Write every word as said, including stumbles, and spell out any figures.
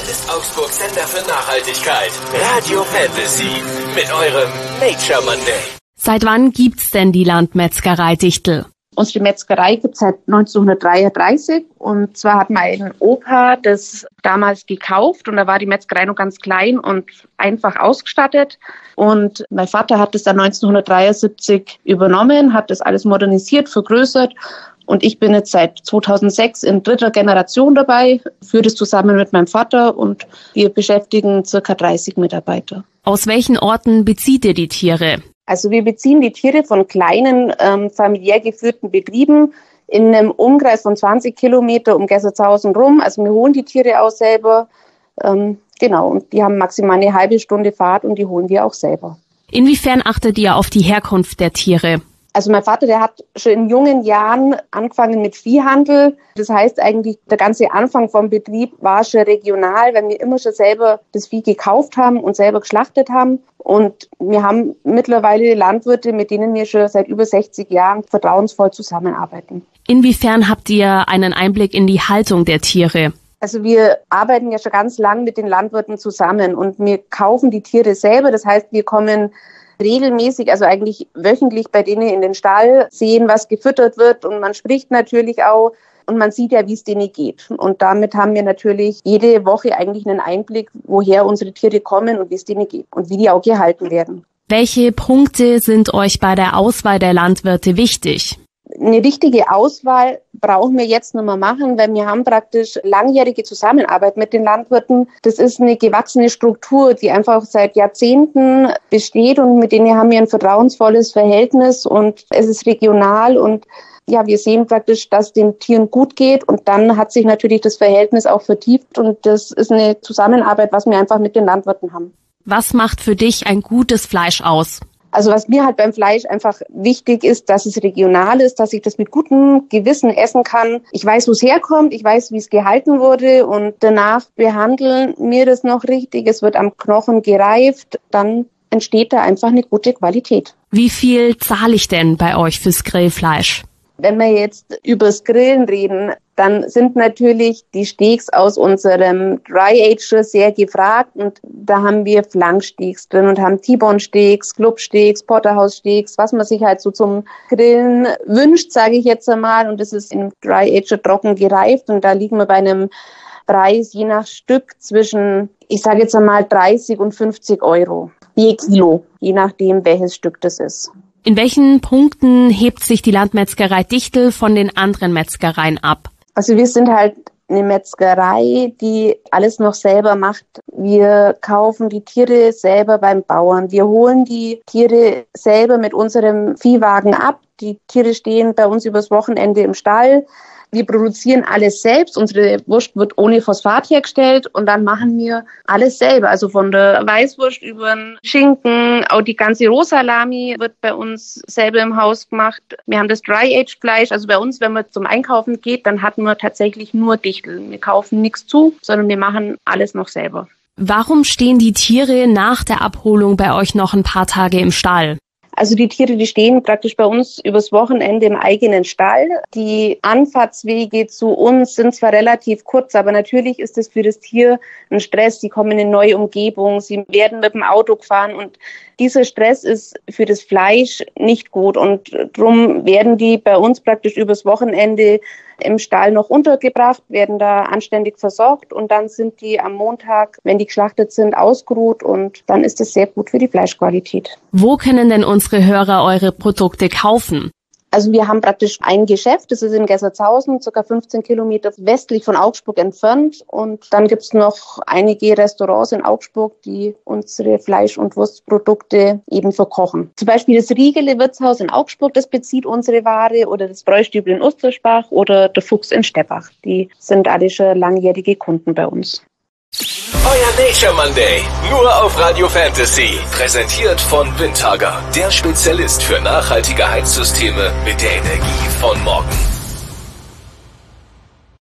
ist Augsburgs Sender für Nachhaltigkeit. Radio Fantasy mit eurem Nature Monday. Seit wann gibt's denn die Landmetzgerei Dichtel? Unsere Metzgerei gibt es seit neunzehnhundertdreiunddreißig und zwar hat mein Opa das damals gekauft und da war die Metzgerei noch ganz klein und einfach ausgestattet und mein Vater hat das dann neunzehnhundertdreiundsiebzig übernommen, hat das alles modernisiert, vergrößert und ich bin jetzt seit zweitausendsechs in dritter Generation dabei, führe das zusammen mit meinem Vater und wir beschäftigen circa dreißig Mitarbeiter. Aus welchen Orten bezieht ihr die Tiere? Also wir beziehen die Tiere von kleinen, ähm, familiär geführten Betrieben in einem Umkreis von zwanzig Kilometer um Gessertshausen rum. Also wir holen die Tiere auch selber. Ähm, genau, und die haben maximal eine halbe Stunde Fahrt und die holen wir auch selber. Inwiefern achtet ihr auf die Herkunft der Tiere? Also mein Vater, der hat schon in jungen Jahren angefangen mit Viehhandel. Das heißt eigentlich, der ganze Anfang vom Betrieb war schon regional, weil wir immer schon selber das Vieh gekauft haben und selber geschlachtet haben. Und wir haben mittlerweile Landwirte, mit denen wir schon seit über sechzig Jahren vertrauensvoll zusammenarbeiten. Inwiefern habt ihr einen Einblick in die Haltung der Tiere? Also wir arbeiten ja schon ganz lang mit den Landwirten zusammen und wir kaufen die Tiere selber. Das heißt, wir kommen regelmäßig, also eigentlich wöchentlich bei denen in den Stall, sehen, was gefüttert wird und man spricht natürlich auch und man sieht ja, wie es denen geht. Und damit haben wir natürlich jede Woche eigentlich einen Einblick, woher unsere Tiere kommen und wie es denen geht und wie die auch gehalten werden. Welche Punkte sind euch bei der Auswahl der Landwirte wichtig? Eine richtige Auswahl brauchen wir jetzt nicht mehr machen, weil wir haben praktisch langjährige Zusammenarbeit mit den Landwirten. Das ist eine gewachsene Struktur, die einfach seit Jahrzehnten besteht und mit denen haben wir ein vertrauensvolles Verhältnis und es ist regional und ja, wir sehen praktisch, dass den Tieren gut geht und dann hat sich natürlich das Verhältnis auch vertieft und das ist eine Zusammenarbeit, was wir einfach mit den Landwirten haben. Was macht für dich ein gutes Fleisch aus? Also was mir halt beim Fleisch einfach wichtig ist, dass es regional ist, dass ich das mit gutem Gewissen essen kann. Ich weiß, wo es herkommt, ich weiß, wie es gehalten wurde und danach behandeln wir das noch richtig. Es wird am Knochen gereift, dann entsteht da einfach eine gute Qualität. Wie viel zahle ich denn bei euch fürs Grillfleisch? Wenn wir jetzt übers Grillen reden, dann sind natürlich die Steaks aus unserem Dry Ager sehr gefragt und da haben wir Flanksteaks drin und haben T-Bone Steaks, Clubsteaks, Porterhouse Steaks, was man sich halt so zum Grillen wünscht, sage ich jetzt einmal. Und das ist im Dry Ager trocken gereift und da liegen wir bei einem Preis je nach Stück zwischen, ich sage jetzt einmal dreißig und fünfzig Euro je Kilo, je nachdem welches Stück das ist. In welchen Punkten hebt sich die Landmetzgerei Dichtel von den anderen Metzgereien ab? Also wir sind halt eine Metzgerei, die alles noch selber macht. Wir kaufen die Tiere selber beim Bauern. Wir holen die Tiere selber mit unserem Viehwagen ab. Die Tiere stehen bei uns übers Wochenende im Stall. Wir produzieren alles selbst. Unsere Wurst wird ohne Phosphat hergestellt und dann machen wir alles selber. Also von der Weißwurst über den Schinken, auch die ganze Rohsalami wird bei uns selber im Haus gemacht. Wir haben das Dry-Aged-Fleisch. Also bei uns, wenn man zum Einkaufen geht, dann hat man tatsächlich nur Dichtel. Wir kaufen nichts zu, sondern wir machen alles noch selber. Warum stehen die Tiere nach der Abholung bei euch noch ein paar Tage im Stall? Also die Tiere, die stehen praktisch bei uns übers Wochenende im eigenen Stall. Die Anfahrtswege zu uns sind zwar relativ kurz, aber natürlich ist es für das Tier ein Stress. Sie kommen in eine neue Umgebung, sie werden mit dem Auto gefahren und dieser Stress ist für das Fleisch nicht gut und darum werden die bei uns praktisch übers Wochenende im Stall noch untergebracht, werden da anständig versorgt und dann sind die am Montag, wenn die geschlachtet sind, ausgeruht und dann ist das sehr gut für die Fleischqualität. Wo können denn unsere Hörer eure Produkte kaufen? Also wir haben praktisch ein Geschäft, das ist in Gessertshausen, ca. fünfzehn Kilometer westlich von Augsburg entfernt. Und dann gibt's noch einige Restaurants in Augsburg, die unsere Fleisch- und Wurstprodukte eben verkochen. Zum Beispiel das Riegele Wirtshaus in Augsburg, das bezieht unsere Ware, oder das Bräustübel in Ustersbach oder der Fuchs in Steppach. Die sind alle schon langjährige Kunden bei uns. Euer Nature Monday, nur auf Radio Fantasy. Präsentiert von Windhager, der Spezialist für nachhaltige Heizsysteme mit der Energie von morgen.